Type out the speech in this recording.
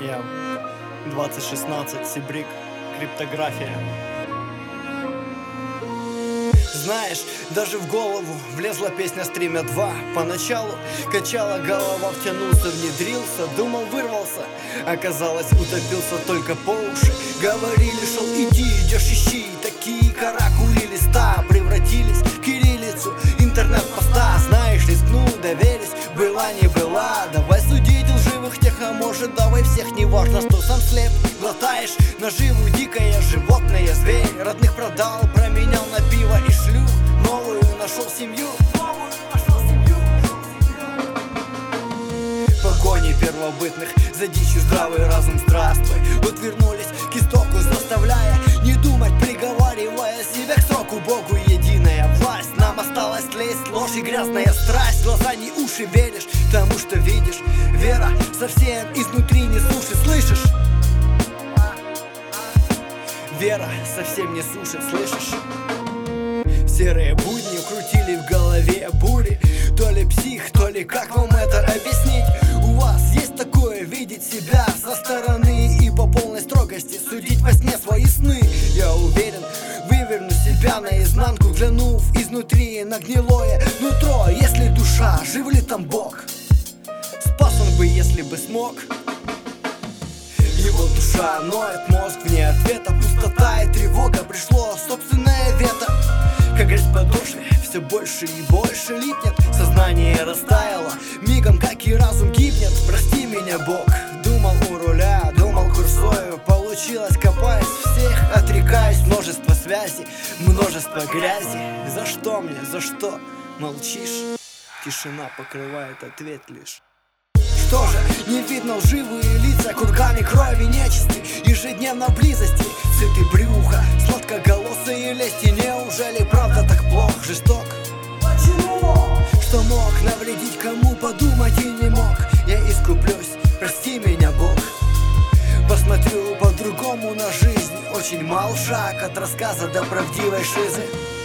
Я 2016, Сибрик, криптография. Знаешь, даже в голову влезла песня «Стримя 2». Поначалу качала голова, втянулся, внедрился, думал, вырвался. Оказалось, утопился только по уши. Говорили, шел, иди, идешь, ищи. Такие каракули листа превратились в кириллицу интернет-поста. Знаешь, рискнул, доверись, была не была. Давай судить лживых тех, а может давай всех. Не важно, что сам слеп, глотаешь наживу. Дикое животное, зверь. Родных продал, променял на пиво и шлюх. Новую нашел семью. Погони первобытных за дичью здравый разум, здравствуй. Вот вернулись к истоку, заставляя не думать, приговаривая себя к сроку. Богу единая власть, нам осталось лезть, ложь и грязная страсть. Глаза не уши, веришь тому, что видишь. Вера совсем изнутри не сушит, слышишь? Вера совсем не сушит, слышишь? Серые будни крутили в голове бури. То ли псих, то ли как вам это объяснить? У вас есть такое, видеть себя со стороны и по полной строгости судить во сне свои сны. Я уверен, выверну себя наизнанку, глянув изнутри на гнилое нутро. Если душа, жив ли там Бог? Спас он бы, если бы смог. Его душа ноет, мозг вне ответа. Пустота и тревога, пришло собственное вето. Как грязь в подошве, все больше и больше липнет. Сознание растаяло, мигом как и разум гибнет. Прости меня, Бог, думал у руля, думал курсою. Получилось, копаясь всех, отрекаюсь. Множество связей, множество грязи. За что мне, за что молчишь? Тишина покрывает ответ лишь. Что же, не видно лживые лица, курганы крови нечисти, ежедневно близости, сыты брюха, сладкоголосые лести. Неужели правда так плох, жесток? Почему? Что мог навредить кому, подумать и не мог. Я искуплюсь, прости меня, Бог. Посмотрю по-другому на жизнь. Очень мал шаг от рассказа до правдивой шизы.